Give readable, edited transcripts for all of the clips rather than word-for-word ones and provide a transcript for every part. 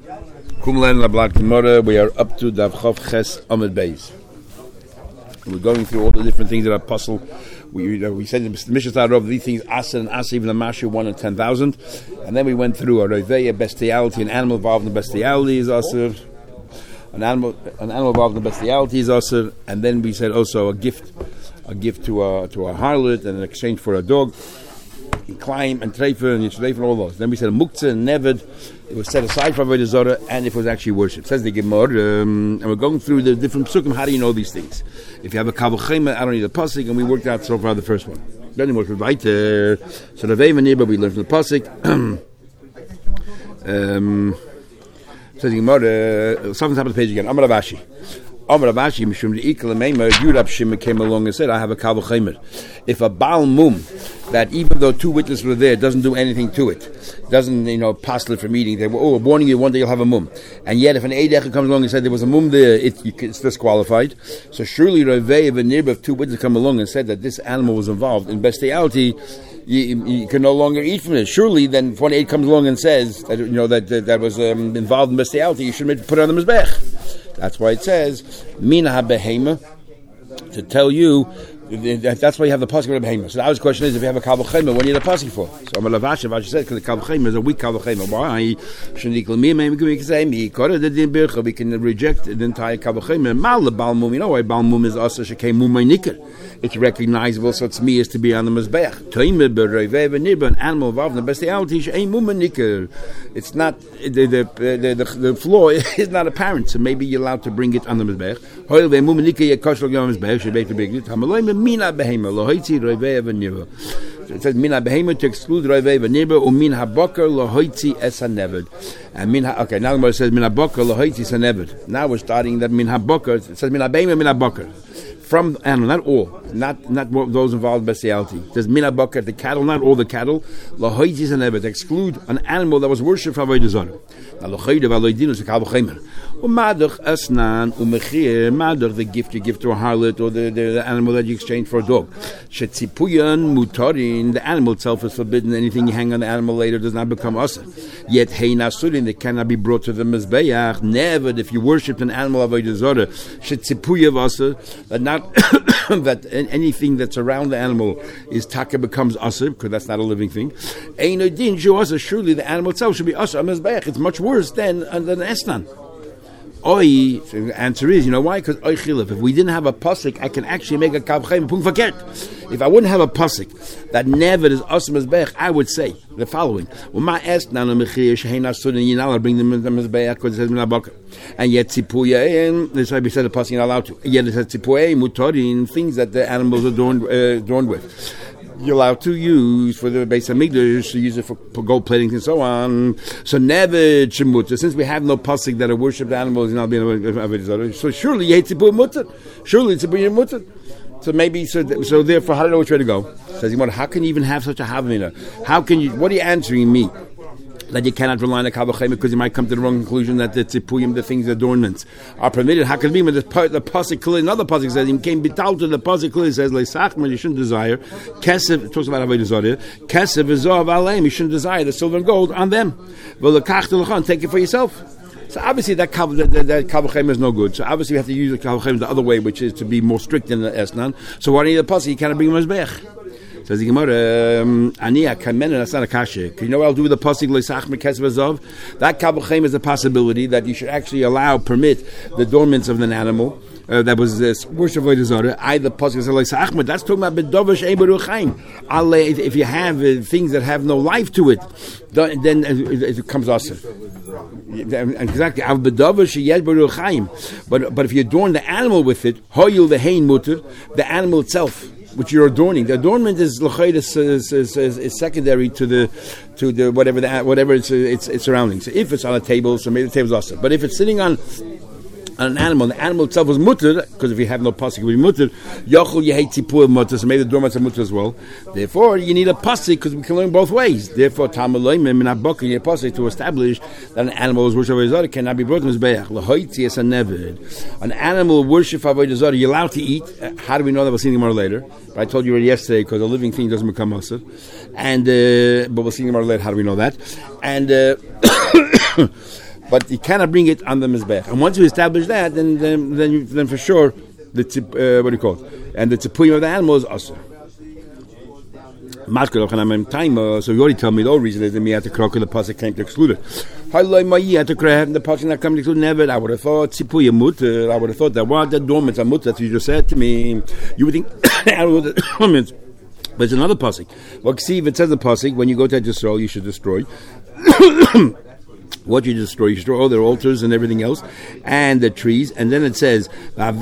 Kumlan Lablat Gemara. We are up to Dav Chav Ches Amud Beis. We're going through all the different things that are puzzle. We said the Mishnah started off these things Asa and Asa, even the Mashu 1 in 10,000, and then we went through a Roveya, bestiality, an animal involved in bestiality is Asa, an animal involved in bestiality is Asa, and then we said also a gift to a harlot and an exchange for a dog. Climb and treifer and yishdeifer and all those. Then we said muktzah and neved. It was set aside for avodah zarah and if it was actually worship. Says the Gemara, and we're going through the different psukim. How do you know these things? If you have a kavachema, I don't need a pasuk, and we worked out so far the first one. Then we right there. So the veivanir, but we learned from the pasuk. Says the Gemara, something's happened to the page again. Amar Ravashi. Amar Ravashi, Mishum Deikal Meimer, Yurab Shimon came along and said, I have a kavachema. If a Baal Mum, that even though two witnesses were there, doesn't do anything to it, doesn't, passel it from eating. They were, warning you, one day you'll have a mum. And yet, if an Eidech comes along and said there was a mum there, it's disqualified. So surely, Ravei of a neighbor of two witnesses come along and said that this animal was involved in bestiality, you can no longer eat from it. Surely, then, if one Eid comes along and says that that was involved in bestiality, you should put it on the mizbech. That's why it says Mina HaBehema, to tell you. That's why you have the pasuk of Behema. So the other question is, if you have a kavachema, what do you need a pasuk for? So Amar Ravashi said, because the kavachema is a weak kavachema. Why? We can reject the entire kavachema. Mal the balmum. You know why balmum is also shekei mumay nikar. It's recognizable, so it's me is to be on the mizbeach. Toime berevei v'nirba, an animal involved in the bestiality, shei mumay nikar. It's not the flaw is not apparent, so maybe you're allowed to bring it on the mizbeach. Hoil ve'mumay nikar yekash lo yom mizbeach shebeit lebigdut. Hamaloi Mina behema lohoitzi roivei v'nirba. It says mina behema to exclude roivei v'nirba umin haboker lohoitzi es haneved. And okay, now the Gemara says mina boker lohoitzi es haneved. Now we're starting that mina boker. It says mina behema mina boker. From animal, not all, not those involved in bestiality. It says mina boker, the cattle, not all the cattle. Lohoitzi es haneved. Exclude an animal that was worshipped for avodah zarah. Now lohoitzi v'aloidinu is a kavachema. Umadach asnan umechir madach, the gift you give to a harlot or the animal that you exchange for a dog. Shetzipuyan mutarin, the animal itself is forbidden. Anything you hang on the animal later does not become asa. Yet hey nasurin, it cannot be brought to the mizbeach. Never, if you worshipped an animal of avodah zarah, shetzipuya asa, that not that anything that's around the animal is taka becomes asa, because that's not a living thing. Einodin shu asa, surely the animal itself should be asa mizbeach. It's much worse than esnan. Oi, so the answer is, you know why? Because oi chilif. If we didn't have a pasuk, I can actually make a kavchem pung forget. If I wouldn't have a pasuk that never is asam mizbeach, I would say the following: Uma est nanu mechir shehein asur, and you're not allowed to bring them in the mizbeach because it says minabaka. And yet tzipuya, and that's why we said the pasuk you're not allowed to. Yet it says tzipuya mutarin, things that the animals are adorned with. You're allowed to use for the base of Mikdash, to use it for gold plating and so on. So never chimutta. Since we have no pasuk that a worshipped animal is not being avodah zarah, so surely you hate to put mutter. Surely it's a mutter. So maybe so therefore, how do you know which way to go? Says he, how can you even have such a havamina? How can you? What are you answering me? That you cannot rely on a kavachema because you might come to the wrong conclusion that the tzipuyim, the things, the adornments, are permitted. How can it be when the pasuk clearly, another pasuk says, he came bital to the pasuk clearly says, leisachman, you shouldn't desire. Kesef, it talks about avodah zarah. Kesef v'zohav aleim, you shouldn't desire the silver and gold on them. V'lekach l'chan, take it for yourself. So obviously that kavachem is no good. So obviously we have to use the kavachem the other way, which is to be more strict in the esnan. So why do you need the pasuk? You cannot bring him mizbech. Says the Gemara, Aniya kamen, that's not a kasha. You know what I'll do with the pasuk leisach mekesef azov? That kavachem is a possibility that you should actually permit the adornments of an animal. That was this worship of avodah zarah. The pasuk says Ahmed. That's talking about bedovash eberu chaim. If you have things that have no life to it, then it comes asa. Exactly. Al bedovash eberu chaim. But if you adorn the animal with it, hoyil vehein muter, the animal itself, which you're adorning. The adornment is secondary to the whatever its surroundings. So if it's on a table, so maybe the table's awesome. But if it's sitting on an animal, the animal itself was mutter, because if you have no pasuk, it would be mutter. Yochel yehei tzipur mutter, so maybe the doormats are mutter as well. Therefore, you need a pasuk because we can learn both ways. Therefore, tamaloim minabok, you need a pasuk to establish that an animal is worship avodah zarah cannot be brought to mizbeach. Lahoitzi es hanevid. An animal worship avodah zarah you're allowed to eat. How do we know that? We'll see more later. But I told you already yesterday because a living thing doesn't become musr. And but we'll see more later. How do we know that? And but you cannot bring it on the mizbech. And once you establish that, then for sure, the what do you call it? And the tzipuyim of the animal is also. So you already told me the whole reason is that me at the krok of the pasuk came to exclude it. The pasuk not coming to exclude never. I would have thought tzipuyim mutter. I would have thought that what the dormants are mutter. That you just said to me. You would think the dormants. But it's another pasuk. Well, see if it says the pasuk when you go to Yisrael, you should destroy. What you destroy all their altars and everything else, and the trees, and then it says,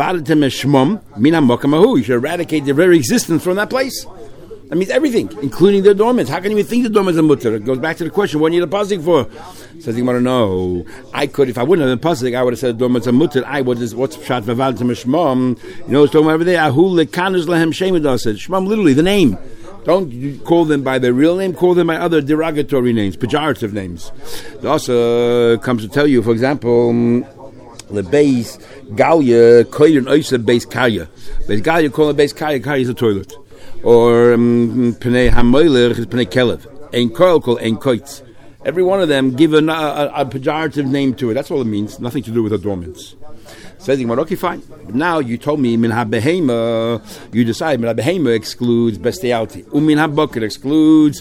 you should eradicate their very existence from that place. That means everything, including their dormants. How can you even think the dormants are mutter? It goes back to the question, what do you need a pasuk for? Says the Gemara, no. I could, if I wouldn't have the pasuk, I would have said dormants are mutter. I would have, what's pshat v'avadtem shmam? You know what's talking about over there? Ahu lekanus lehem shemid said. Shmam, literally, the name. Don't call them by their real name, call them by other derogatory names, pejorative names. It also comes to tell you, for example, the base Galia, Koyrin Oysa base Karya. Base Galia, call it base Karya, Karya is a toilet. Or Pnei Hamoiler is Pnei Kelev. Ein Koil, call Ein Koitz. Every one of them give a pejorative name to it. That's all it means. Nothing to do with adornments. Says okay, fine. But now you told me min ha-behema, you decide min ha-behema excludes bestiality. Min ha-bucket excludes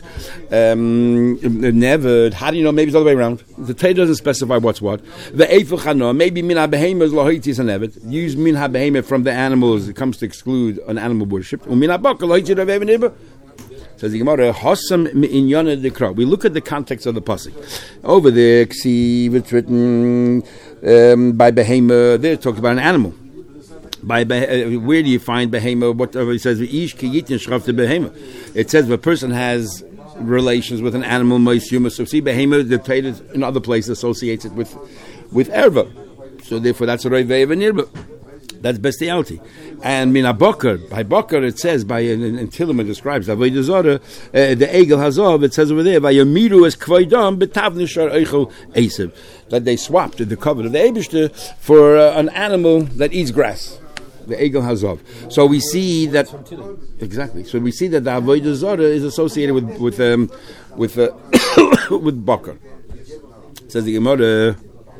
never. How do you know? Maybe it's the other way around. The Torah doesn't specify what's what. The eifel chano, maybe min ha-behema is lahoitis and evet. Use min ha-behema from the animals. It comes to exclude an animal worship. Min ha-bucket lahoitis of even nibba. Says the Gemara, Hossam mi'inyana dekra. We look at the context of the pasuk. Over there, ksiv, it's written by behema. There, it talks about an animal. Where do you find behema? Whatever it says, it says if a person has relations with an animal, so see behema, the Torah in other places associates it with erva. So therefore, that's a revei v'nirba. That's bestiality. And min ha-bakar, by bakar it says, in Tilma describes, avodah zarah, the egel hazov, it says over there, vayamiru es kvaydam betavne shar eichel esav, that they swapped the covenant of the Eibishter for an animal that eats grass. The egel hazov. So we see that exactly. So we see that the avodah zarah is associated with bakar. It says the Gemara.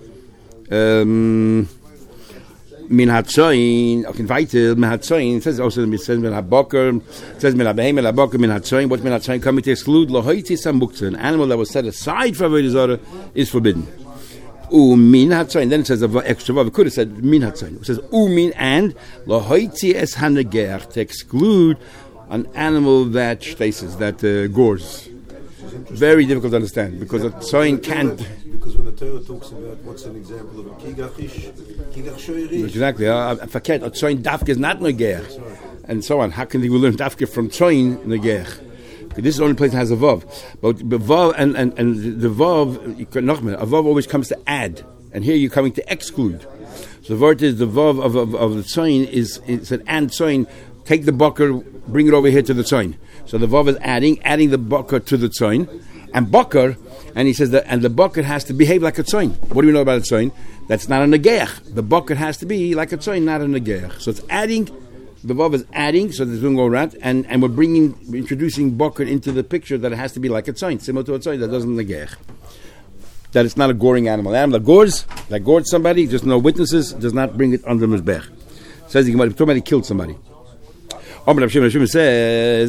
Min hatzoin, okay, weiter, min hatzoin, it says also, it says min haboker, it says min habehem, min haboker, min hatzoin, what's min hatzoin coming to exclude, lohoitis hamuktzah, an animal that was set aside for avodah zarah is forbidden. Min hatzoin, then it says extra vav, it could have said min hatzoin, it says min and lohoiti es haneger, to exclude an animal that stasis, that gores. Very difficult to understand, because a tzoin can't. Because when the Torah talks about what's an example of a kigach shoyri. Exactly. Forget a tzoin dafke is not neger, and so on. How can we learn dafke from tzoin neger? This is the only place that has a vav. But vav and the vav, a vav always comes to add, and here you're coming to exclude. So the word is the vav of the tzoin is an and tzoin. Take the bakar, bring it over here to the tzoin. So the vav is adding the bakar to the tzoin, and bakar. And he says that, and the bucket has to behave like a tzoin. What do we know about a tzoin? That's not a negeach. The bucket has to be like a tzoin, not a negeach. So it's adding, the vav is adding, so there's going to go around, and we're introducing bucket into the picture that it has to be like a tzoin, similar to a tzoin that doesn't negeach. That it's not a goring animal. An animal that gores somebody, just no witnesses, does not bring it under mizbech. Says somebody killed somebody. Rav Shimon says,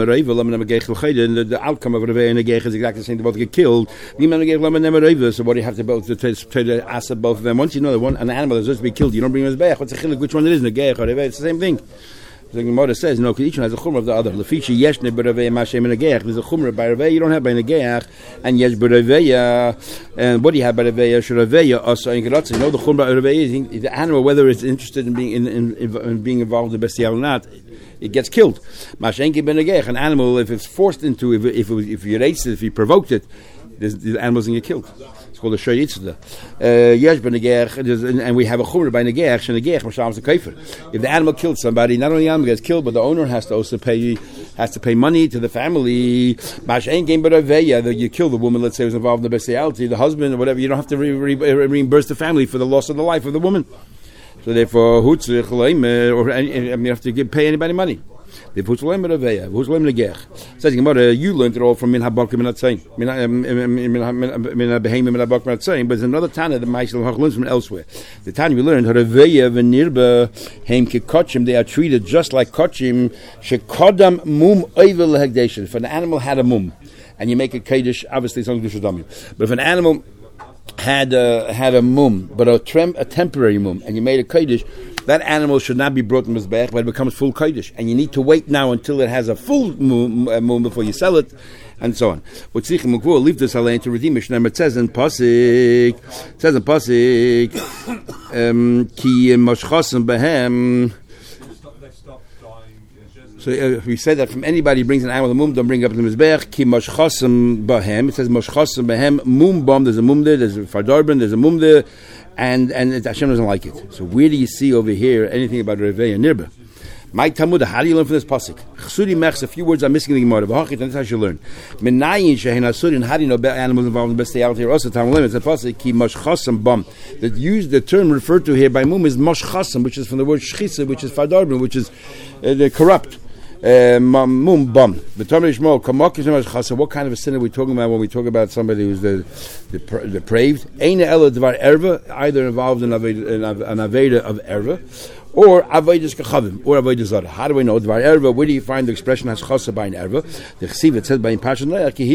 the outcome of Revei and Negech is exactly the same. They both get killed. So what do you have to both to answer both of them? Once you know that an animal is supposed to be killed, you don't bring him as Bech. What's the chiluk? Which one it is? Negech or Revei? It's the same thing. The Gemara says, no, because each one has a chumrah of the other. Lefichi yeshne b'Revei mashem Negech. There's a chumrah by Revei. You don't have by Negech, and yesh b'Revei. And what do you have by Revei? Revei also in Gerotz. You know the chumrah of Revei is the animal, whether it's interested in being in being involved in the bestial or not. It gets killed. Mashenki ben negech, an animal, if it's forced into, if you race it, if you provoked it, the animal's going to get killed. It's called a shoyitzda. Yesh ben negech, and we have a chumrah by negech, shenegech, mashal's a kaifer. If the animal killed somebody, not only the animal gets killed, but the owner has to also pay money to the family. Mashenki ben negecha, you kill the woman, let's say, who's involved in the bestiality, the husband or whatever, you don't have to reimburse the family for the loss of the life of the woman. So therefore, you have to pay anybody money. The Futzolem Reveya, Futzolem Negech. Says Gemara, you learned it all from Min Habakim and Atzain. Min Behemim and Habakim and Atzain, but there's another Tana that Ma'aseh L'Hach learns from elsewhere. The Tana we learned, Reveya v'nirba heim kikochim, they are treated just like kochim, shekodam mum oivel lehegdeshin. If an animal had a mum, and you make a kaddish, obviously it's only Dushadamim. But if an animal had a mum, but a temporary mum, and you made a kaddish, that animal should not be brought to Mizbeach, but it becomes full kaddish. And you need to wait now until it has a full mum before you sell it, and so on. But Tzrichim Ukvur, leave this Alain to redeem it. It says in Pasik, Ki Moshchosim Behem. So we said that from anybody who brings an animal to mum, don't bring it up to the Mizbeach. Ki Moshchosim Behem. It says Moshchosim Behem, mum bom, there's a mum there, there's a fardarbin, there's a mum there, and Hashem doesn't like it. So where do you see over here anything about Revei and Nirba? My Talmud, how do you learn from this pasuk? Chsudi mechs, a few words I'm missing in the Gemara. V'hachit, and that's how you learn. Menayin shehin asurin, how do you know about animals involved in bestiality? Here also Talmud limits. The pasuk ki moshchasam bam. The term referred to here by mum is moshchasam, which is from the word shchisa, which is fardarbin, which is corrupt. Mum bam. What kind of a sin are we talking about when we talk about somebody who's depraved? Eina ela dvar erva, either involved in an aveda of erva, or avodas kachavim, or avodas zara. How do we know dvar erva? Where do you find the expression has chasa by an erva? The chesiv it says by in passion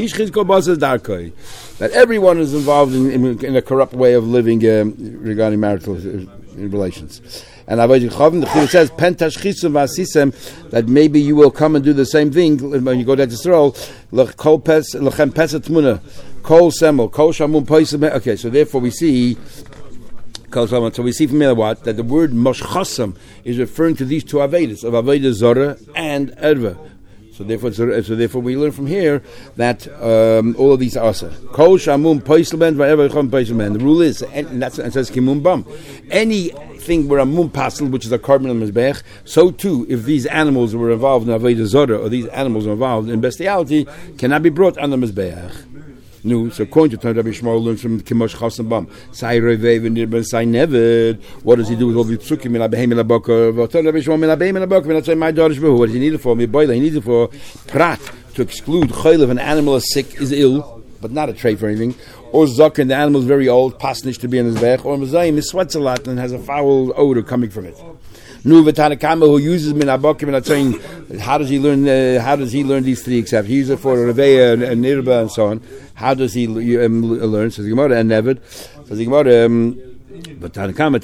that everyone is involved in a corrupt way of living regarding marital relations. And avodas kachavim, the chesiv says pentashchisum vasisem, that maybe you will come and do the same thing when you go to Yisrael. Lechol pes lechem pesat tmuna, kol semel, kol shamun poisem. Okay, so therefore we see. So we see from here what? That the word moshchasam is referring to these two avedas, of aveda zara and erva. So therefore we learn from here that all of these are asa. Kol shamum poislemen va'ever chom poislemen. The rule is, and that's it says kimum bam. Anything where a mum pasel, which is a carbon on mizbech, so too if these animals were involved in aveda zara or these animals are involved in bestiality, cannot be brought on the mizbech. No, so according to Rabbi Shmuel learns from Kimosh Chasam Bam. Sai Revei v'nirban Sai Neved. What does he do with all the psukim in Abehem in Abakar? V'otan Rabbi Shmuel in Abehem in Abakar. When I say my daughter's behu, what does he need it for? Miboila, he needs it for prat, to exclude chayil if an animal is sick, is ill, but not a trait for anything. Or zaken, the animal is very old, pasnish to be in his bech. Or mezayim, he sweats a lot and has a foul odor coming from it. Nu v'tanakama, who uses min abakim and saying, how does he learn these three except he uses it for Reveya and Nirba and so on. How does he learn? Says the Gemara and Nevid. Says the Gemara, but Tanakama.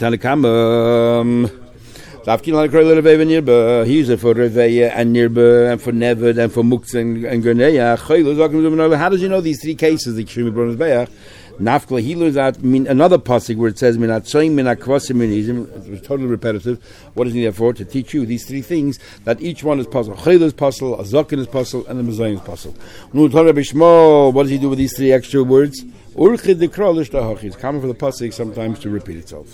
He uses it for Reveya and Nirba and for Nevid and for Muktzah and Gerneya. How does he know these three cases? The Kshimi Bronis Be'ach. Nafkla, he learns out another pasuk where it says minatzoim minakvasim minizim. It's totally repetitive. What does he need for? To teach you these three things, that each one is puzzle. Chayil is puzzle, a zakin is puzzle, and a mezayim is puzzle. What does he do with these three extra words? It's common for the pasuk sometimes to repeat itself.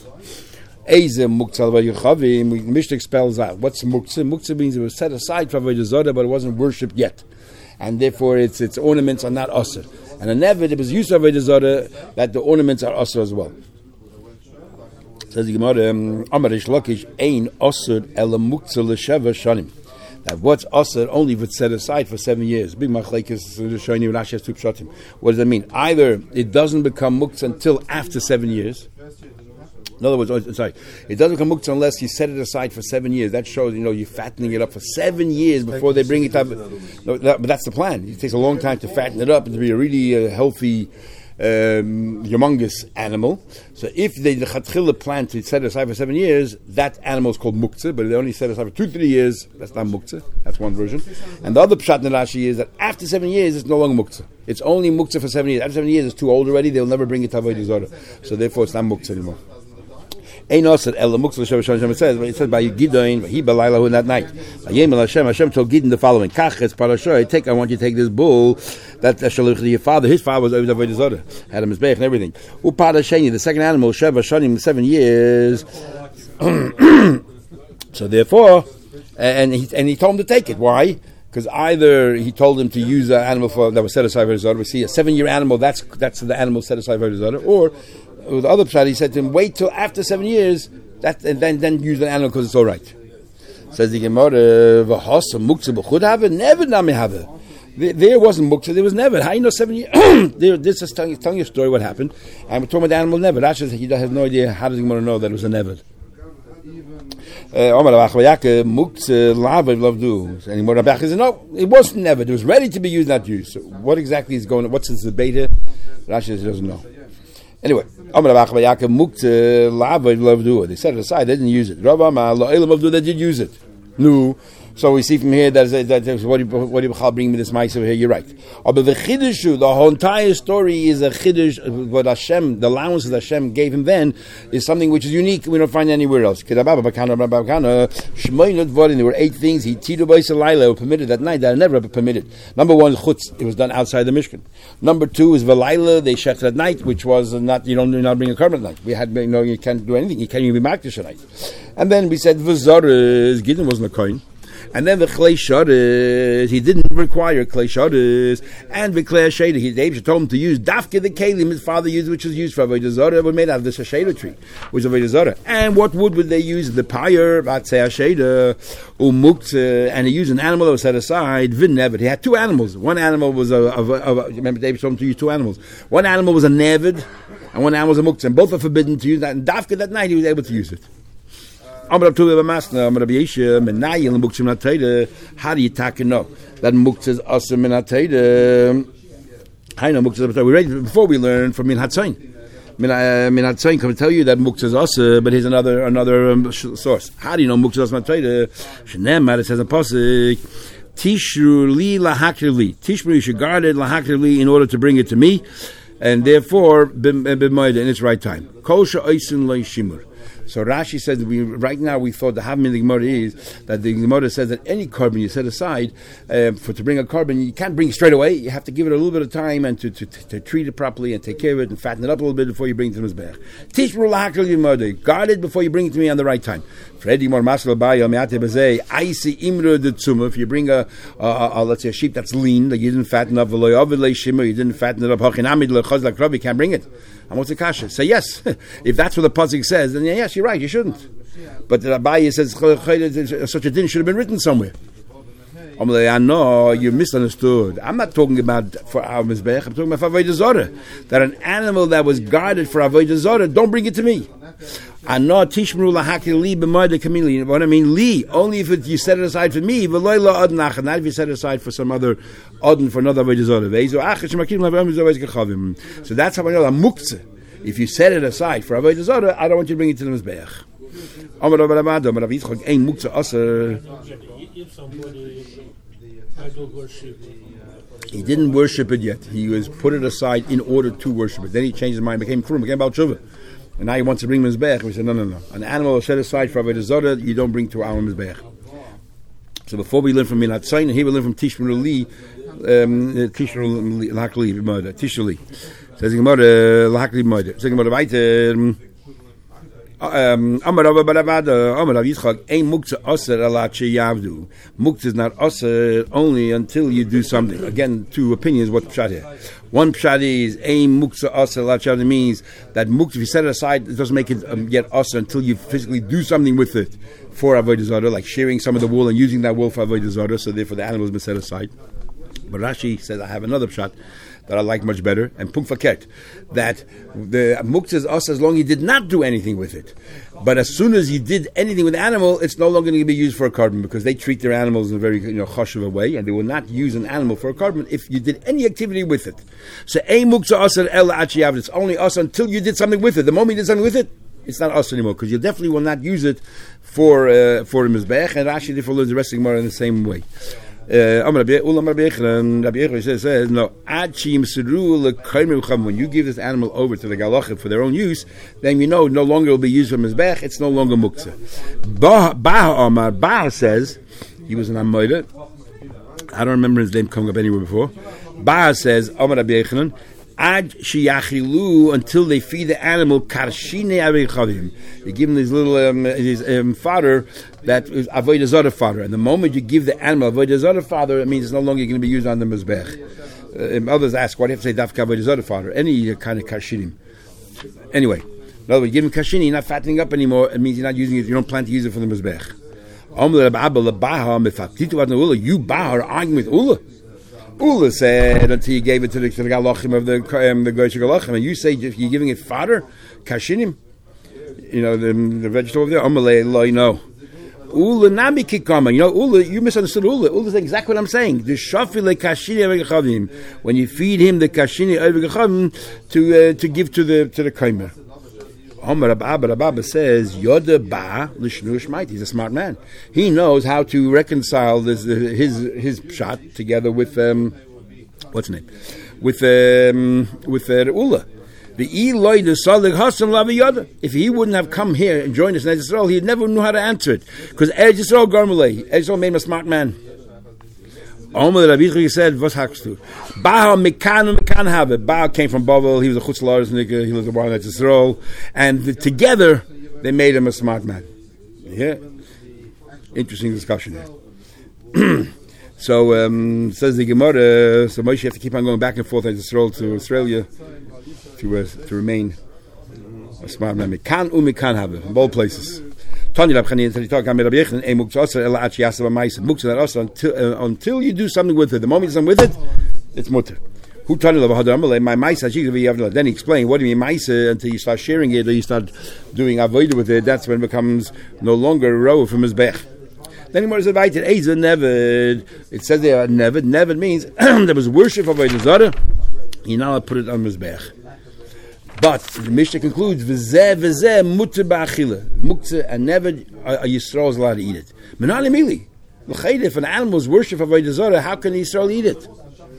Mishnah spells out what's muktzah. Muktzah means it was set aside for avodah zarah, but it wasn't worshipped yet, and therefore its ornaments are not asur. And a nevid, it was used of avodah zarah that the ornaments are asur as well. Says the Gemara, Amarish Lakish ein asur ela muktzah l'sheva shanim. That what's asur only if it's set aside for 7 years. Big machlekes shoni Rashi has two pshatim. What does that mean? Either it doesn't become muktzah until after 7 years. In other words, it doesn't become muktzah unless you set it aside for 7 years. That shows, you're fattening it up for 7 years before they bring it up. But that's the plan. It takes a long time to fatten it up and to be a really healthy, humongous animal. So if the chatchila plan to set it aside for 7 years, that animal is called muktzah, but if they only set it aside for 2-3 years, that's not muktzah. That's one version. And the other pshat in Rashi is that after 7 years, it's no longer muktzah. It's only muktzah for 7 years. After 7 years, it's too old already. They'll never bring it to avodah zarah. So therefore, it's not muktzah anymore. Ein osed ela muktzah l'sheva shanim. It says by Gideon he b'laylahu in that night. Vayemel Hashem told Gideon the following: Kach es parashoy. I want you to take this bull that shaluch your father. His father was over avodah zarah, had him mizbeach and everything. Uparasheni, the second animal, sheva shanim, 7 years. So therefore, and he told him to take it. Why? Because either he told him to use an animal that was set aside for avodah zarah. We see a 7-year animal. That's the animal set aside for avodah zarah. Or with the other pshat, he said to him, wait till after 7 years, and then use an animal because it's all right. Says the Gemara, "V'hasa muktzah b'chud have never nami have." There wasn't muktzah, there was never. How you know 7 years? This is telling you a story what happened, and we're talking about the animal never. Rashi says he has no idea. How does he want to know that it was a never? Omar Rabachayaka muktzah lava lovdu. Anymore Rabach says no, it wasn't never. It was ready to be used, not used. So what exactly is going on? What's this debate here? Rashi says he doesn't know. Anyway, Omar Rabachayaka muktzah lava lovdu. They set it aside. They didn't use it. Rabba Ma la'elam lovdu. They did use it. No. So we see from here that what do you bring me this mice over here? You're right. But the chiddush, the whole entire story is a chiddush. What Hashem, the allowance that Hashem gave him then, is something which is unique. We don't find anywhere else. There were 8 things he permitted that night that I never permitted. Number 1, chutz. It was done outside the Mishkan. Number 2 is velayla. They shechted at night, which was not. You don't bring a korban at night. We had you can't do anything. You can't even be makdish at night. And then we said v'zares. Gideon wasn't a kohen. And then the Klei Shaddis, he didn't require Klei Shaddis. And the Klei Shada, David told him to use Dafke the Kalim his father used, which was used for Avodah Zarah, was made out of the Shasheda tree, which was Avodah Zarah. And what wood would they use? The pyre, Batzei Shada, Umuktzah, and he used an animal that was set aside, V'nevid. He had 2 animals. One animal was remember David told him to use 2 animals. One animal was a Nevid, and one animal was a Muktzah. And both are forbidden to use that. And Dafke that night he was able to use it. How do you know take know that muktzah is also min hatayda? I know muktzah. We read before we learned from min hatzayin. Min hatzayin can tell you that muktzah is also, but here's another source. How do you know muktzah is min hatayda? Shneimar, it says in pasuk, Tishru li lahakir li. Tishru, you should guard it lahakir li in order to bring it to me, and therefore b'moed in its right time. Kol she'osin lo yishimur. So Rashi says that right now we thought the Havim in the Gemara is that the Gemara says that any korban you set aside to bring a korban, you can't bring it straight away. You have to give it a little bit of time and to treat it properly and take care of it and fatten it up a little bit before you bring it to the Mizbeach. Tishru lahakil yimodei. Guard it before you bring it to me on the right time. If you bring let's say a sheep that's lean, that you didn't fatten up, you didn't fatten it up, you can't bring it. And what's the kasha? Say yes. If that's what the pasuk says, then yes, you're right, you shouldn't. But the Rabbi says such a din should have been written somewhere. I know you misunderstood. I'm not talking about for our Mizbech, I'm talking about for Avodah Zarah. That an animal that was guarded for Avodah Zarah, don't bring it to me. I know tishmru lahakil li b'moed kamili. What I mean, li only if you set it aside for me. V'loy la adon achad. Not if you set it aside for some other adon for another Avodah Zarah. So that's how I know a muktzah. If you set it aside for Avodah Zarah, I don't want you to bring it to the Mizbeach. If somebody he didn't worship it yet. He was put it aside in order to worship it. Then he changed his mind, became Baal Tshuva. And now he wants to bring Mizbeach. We said, no. An animal is set aside for Avodah Zarah, you don't bring to our Mizbeach. So before we learn from Min HaTzayin, here we learn from Tishru Li, Tishru Li. Says Gemara, Lahakli Moed. Says Gemara, weiter. Amar Rav Yitzchak, ein muktzah aser ala yavdu. Muktzah is not aser only until you do something. Again, 2 opinions. What pshat here? One pshat is ein muktzah aser ala yavdu means that muktzah, if you set it aside, it doesn't make it yet aser until you physically do something with it for avodah zarah, like shearing some of the wool and using that wool for avodah zarah. So therefore, the animal has been set aside. But Rashi says, I have another pshat that I like much better, and Punk Faket, that the muktzah is us as long as you did not do anything with it. But as soon as you did anything with the animal, it's no longer going to be used for a korban, because they treat their animals in a very chashuv way, and they will not use an animal for a korban if you did any activity with it. So ein muktzah asar ela achiyav. It's only us until you did something with it. The moment you did something with it, it's not us anymore, because you definitely will not use it for the mizbech. And Rashi therefore learns the rest of the Gemara in the same way. Rabbi Yechon says no. When you give this animal over to the galachim for their own use, then you know no longer will be used for mizbech. It's no longer muktzah. Baha says he was an Amoida. I don't remember his name coming up anywhere before. Baha says Amar Rabbi Yechon, Ad shiyachilu, until they feed the animal karshine avichavim. You give him his little his fodder that is avodah zarah fodder, and the moment you give the animal avodah zarah fodder, it means it's no longer going to be used on the mizbech. Others ask, why do you have to say dafka avodah zarah fodder? Any kind of karshinim. Anyway, in other words, you give him karshini, you're not fattening up anymore. It means you're not using it. You don't plan to use it for the mizbech. You are arguing with Ula. Ula said until you gave it to the galachim of the goyish galachim, and you say if you're giving it fodder, kashinim, the vegetable over there. Amalei lo, Ula nami kikama. Ula, you misunderstood Ula. Ula's exactly what I'm saying. The shafile kashini avegachavim. When you feed him the kashini avegachavim to give to the kaimer. Omar Abba says Yoda Ba Lishnu Shmait. He's a smart man. He knows how to reconcile his shot together with what's his name? With Ula. If he wouldn't have come here and joined us in Eretz Yisrael, he'd never knew how to answer it. Because Eretz Yisrael Garmalei, Eretz Yisrael made him a smart man. Omar Rabbi Yitzchak said, "What's hakst du? Baal mekan have it. Baal came from Bavel. He was a chutz la'aretz nigga. He lived in Eretz Yisrael, and together they made him a smart man." Yeah, interesting discussion there. So says the Gemara. So Moshe have to keep on going back and forth Eretz Yisrael to Australia to remain a smart man. Mekan umekan have it in both places. Until you do something with it. The moment you're done with it, it's mutter. Then he explained, what do you mean maisa? Until you start sharing it or you start doing avodah with it, that's when it becomes no longer a row from his bech. Then he said, it says there, never means there was worship of avodah zarah. You're not allowed to put it on his bech. But the Mishnah concludes, v'zeh mutter ba'achila. Muktzah and never a Yisrael is allowed to eat it. Menali mili. If an animal is worship of avodah zarah, how can the Yisrael eat it?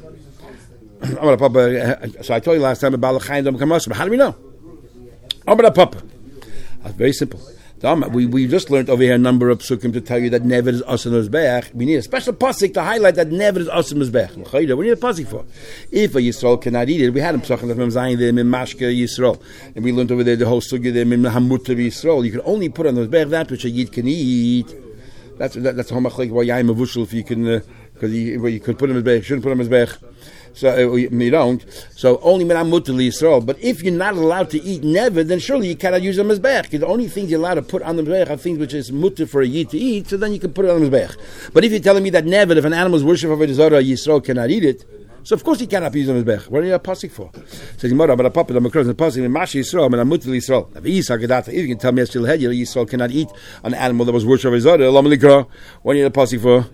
So I told you last time about l'chayin dom kamas, but how do we know? Papa. That's very simple. We just learned over here a number of psukim to tell you that never is asan mizbeach. We need a special pasuk to highlight that never is asan mizbeach. What do we need a pasuk for? If a Yisrael cannot eat it, we had a psukim that from Zayin there in Mashka Yisrael, and we learned over there the whole sugya there in Hamut Yisrael. You can only put on the mizbeach that which a yid can eat. That's the whole machlek why yaim avushel if you can because you could put him in mizbeach, shouldn't put him in mizbeach. So you don't. So only minam mutter Yisrael. But if you're not allowed to eat never, then surely you cannot use them as mizbeach. The only things you're allowed to put on the mizbeach are things which is mutter for a yid to eat. So then you can put it on the mizbeach. But if you're telling me that never, if an animal's worship of avodah zarah, Yisrael cannot eat it, so of course he cannot use them as mizbeach. What do you have a pasuk for? Says Gemara, but a papa, the makros, the pasuk in Mashi Yisrael, minam mutter Yisrael. If you can tell me Yisrael cannot eat an animal that was worship of avodah zarah, lam likra. What do you have a pasuk for?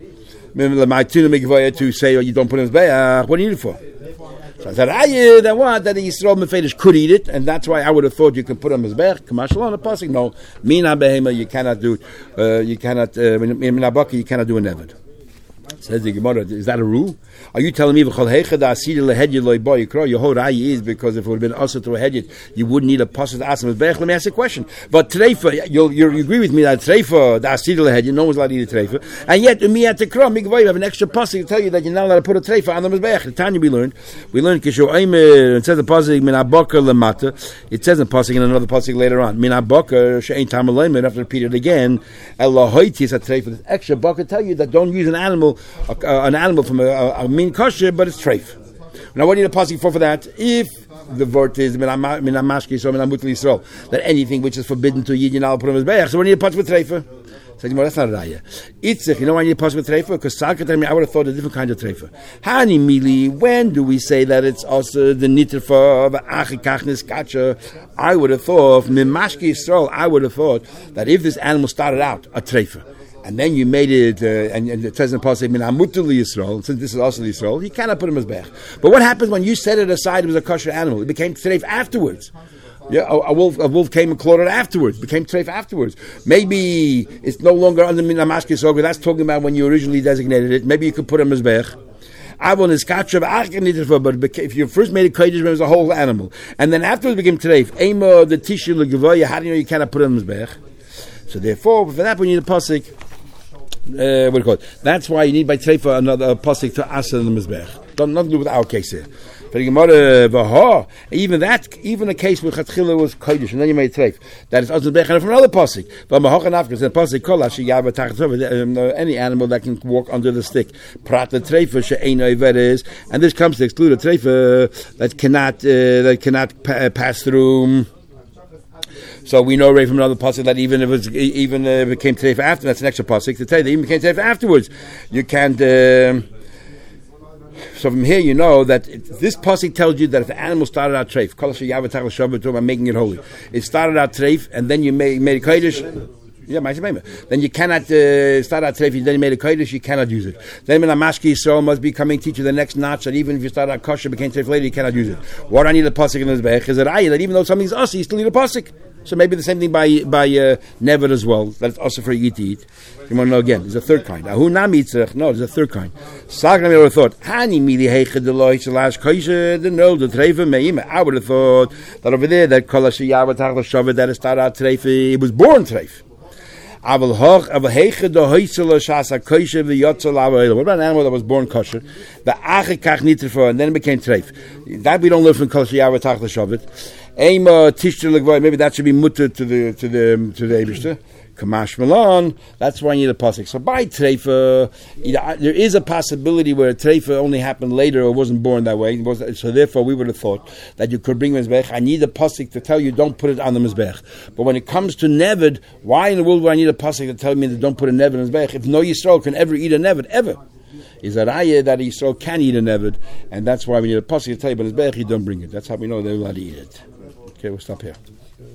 To say, you don't put it in mizbeach. What do you need it for? So I said, that the Yisrael Mefedish could eat it, and that's why I would have thought you could put on Mizbech. Kamashal on a pasuk. No, Mina Behema, you cannot do. You cannot. Mina Baka, you cannot do a nevid. Says the Gemara, is that a rule? Are you telling me your whole eye is because if it would have been also to a hedyet, you wouldn't need a pasuk to ask him? Let me ask you a question. But treifa, you agree with me that treifa, the asir lehedyet, no one's allowed to eat a treifa, and yet me at the kram, you have an extra pasuk to tell you that you're not allowed to put a treifa on the mizbeach. The Tanya we learned kishu aimer. It says the pasuk min abaka lemata. It says in pasuk in another pasuk later on min abaka she'ain tam aleimer. After repeat it again, elahoiti is a treifa. This extra baka tell you that don't use an animal from a mean kosher, but it's treif. Now, what do you need a pasuk for that? If the vort is minamashki so minamut Yisrael, that anything which is forbidden to yid, you're not put on his beach. So what do you need a pasuk with treifa? So that's not a raya. Itzich, you know why you need a pasuk with treifa? Because Salkatem, I would have thought a different kind of treifa. Hani mili, when do we say that it's also the nitrefa of achikachnis kacha? I would have thought mimashki Yisrael. I would have thought that if this animal started out a treifa, and then you made it, and it says in Pasuk, min hamutul Yisrael, since this is also Yisrael, you cannot put him as bech. But what happens when you set it aside, it was a kosher animal? It became treif afterwards. Yeah, a wolf came and clawed it afterwards, became treif afterwards. Maybe it's no longer under min hamashki Yisrael, but that's talking about when you originally designated it. Maybe you could put him as bech. But if you first made a kodesh, it was a whole animal. And then afterwards it became treif. Ema, the tissue, the gavoya, how do you know you cannot put him as bech? So therefore, for that we need a pasuk. What do you call it? That's why you need by treifa another pasuk to asa the mizbech. Nothing to do with our case here. Even a case where chatchila was kodesh and then you made treif, that is also mizbech from another pasuk. Any animal that can walk under the stick, prat the treifa she'eino is, and this comes to exclude a treifa that cannot pass through. So we know right from another pasuk that even if it became treifa after, that's an extra pasuk to tell you that even became treifa afterwards. You can't. So from here you know that this pasuk tells you that if the animal started out treif, I'm making it holy. It started out treif, and then you made a kodesh. Yeah, then you cannot start out treif. Then you made a kodesh, you cannot use it. Then when a mashki Yisrael must be coming teach you the next notch that even if you start out kosher became treif later, you cannot use it. What I need a pasuk in this bech is that even though something's us, you still need a pasuk. So maybe the same thing by never as well. That's also for you to eat. You want to know again? There's a third kind. No, there's a third kind. I would have thought that over there that that it started out treif, it was born treif. What about an animal that was born kosher? The and then it became treif. That we don't learn from kosher yav tach l'shavet. Maybe that should be mutter to the Eibishter. Kamash Milan, that's why you need a pasuk. So by treifa, there is a possibility where a treifa only happened later or wasn't born that way. So therefore, we would have thought that you could bring mizbech. I need a pasuk to tell you don't put it on the mizbech. But when it comes to neved, why in the world would I need a pasuk to tell me that don't put a neved on the mizbech? If no Yisrael can ever eat a neved, ever. Is that that Yisrael can eat a neved, and that's why we need a pasuk to tell you, but mizbech you don't bring it. That's how we know they're allowed to eat it. Okay, we'll stop here.